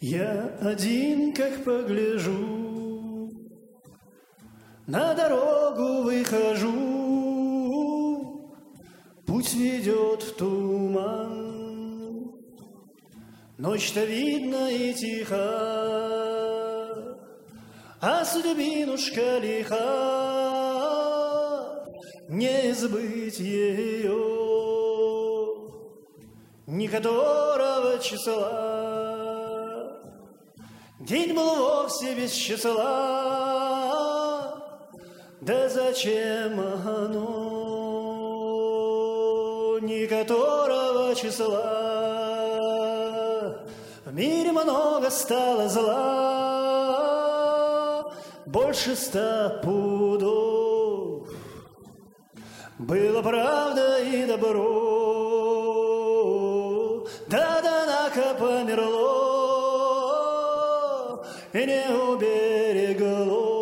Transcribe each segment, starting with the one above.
Я один, как погляжу, на дорогу выхожу, путь ведет в туман. Ночь-то видно и тиха, а судьбинушка лиха, не избыть ее, ни которого числа. День был вовсе без числа, да зачем оно, ни которого числа. В мире много стало зла, больше 100 пудов. Было правда и добро, да однако померло и не убереглось.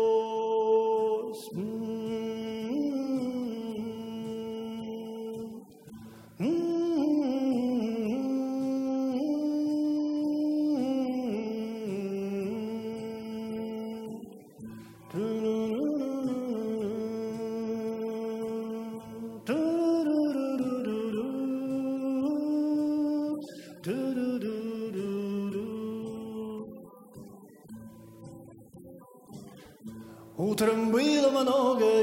Утром было много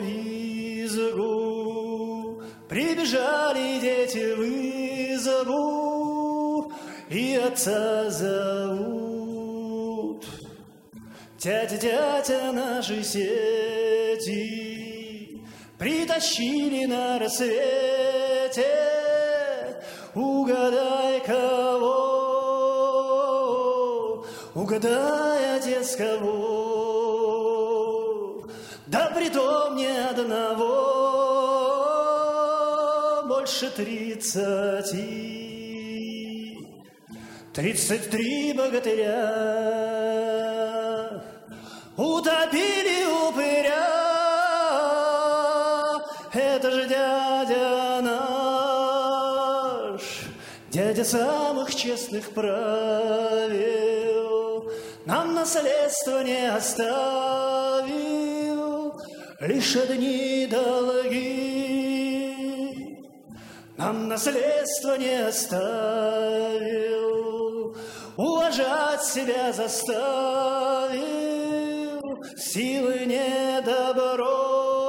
визгу, прибежали дети в избу и отца зовут. Тятя, тятя, наши сети притащили на рассвете. Угадай кого, угадай, отец, кого. Да притом ни одного, больше 30. 33 богатыря утопили упыря. Это же дядя наш, дядя самых честных правил, нам наследство не оставил, лишь одни долги. Нам наследство не оставил, уважать себя заставил, силы не добро.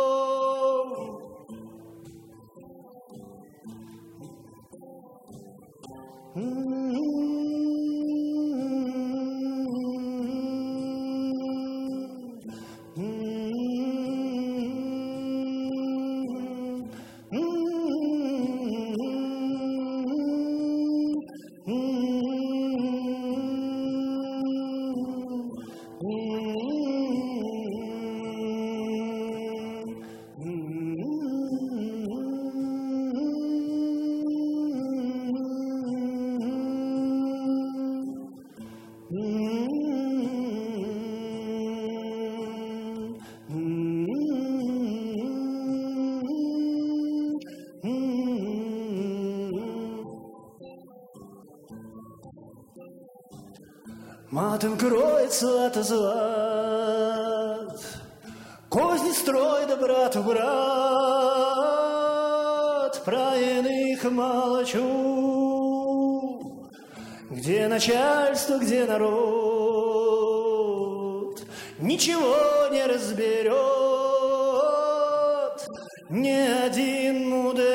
Матом кроется от злат, козни строй да брату брат, про иных молчу. Где начальство, где народ, ничего не разберет ни один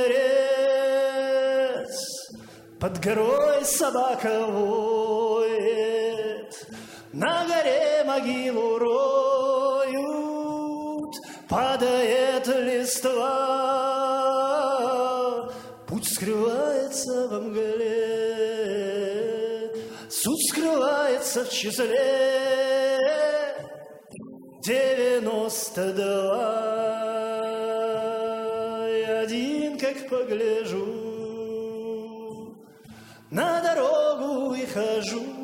мудрец. Под горой собака воет, на горе могилу роют, падает листва, путь скрывается во мгле, суд скрывается в числе 92. И один, как погляжу, на дорогу выхожу,